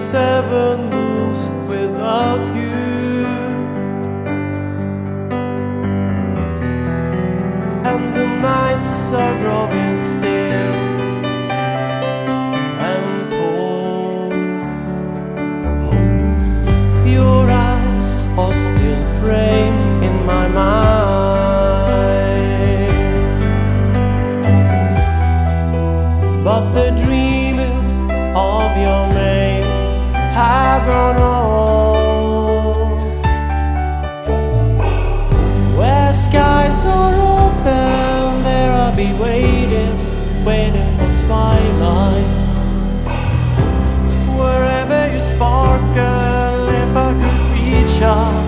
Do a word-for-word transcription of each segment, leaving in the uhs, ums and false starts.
seven moons without you, and the nights are growing still and cold. Your eyes are still framed in my mind, but the dreaming of your name have grown old. Where skies are open, there I'll be waiting, waiting for twilight. Wherever you sparkle, if I could reach out,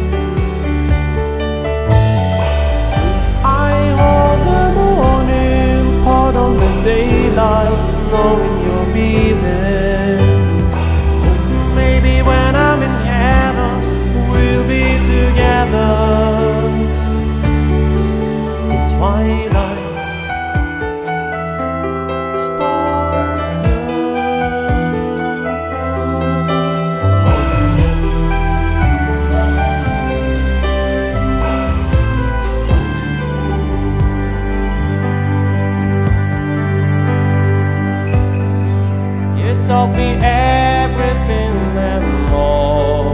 I hold the morning, pardon the daylight, knowing you'll be there. Maybe when I'm in heaven, we'll be together in twilight. Sparkle. You taught me everything and more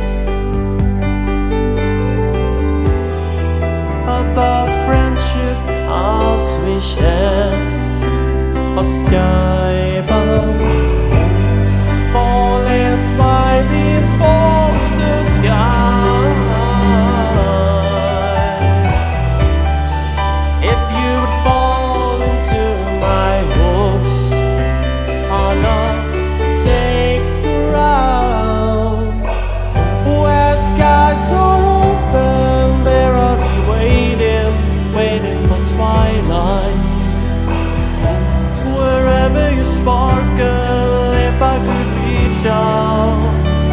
about friendship, as we share a sky above, falling twilight towards the sky. If you would fall into my hopes, our love takes ground. Where skies are open, there I'll be waiting, waiting for twilight. Wherever you sparkle, if I could reach out,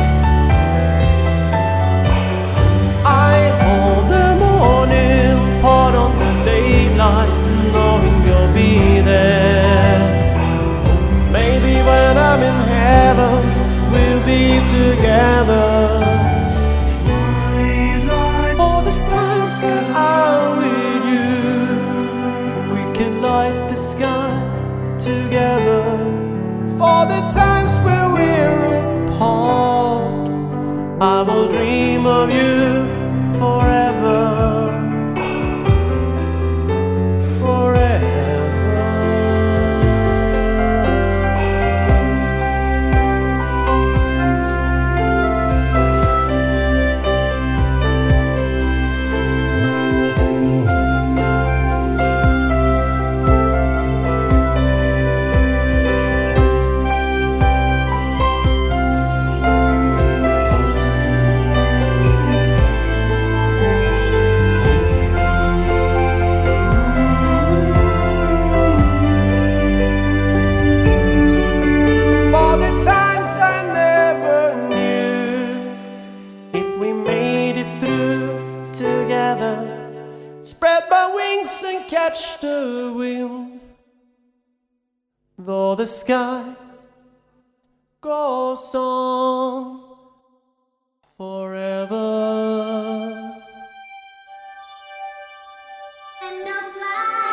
I hold the morning, pardon the daylight, knowing you'll be there. Maybe when I'm in heaven, we'll be together. All the time spent out with you, we can light the sky together. For the times where we're apart, I will dream of you forever. Together, spread my wings and catch the wind. Though the sky goes on forever. And I'm flying.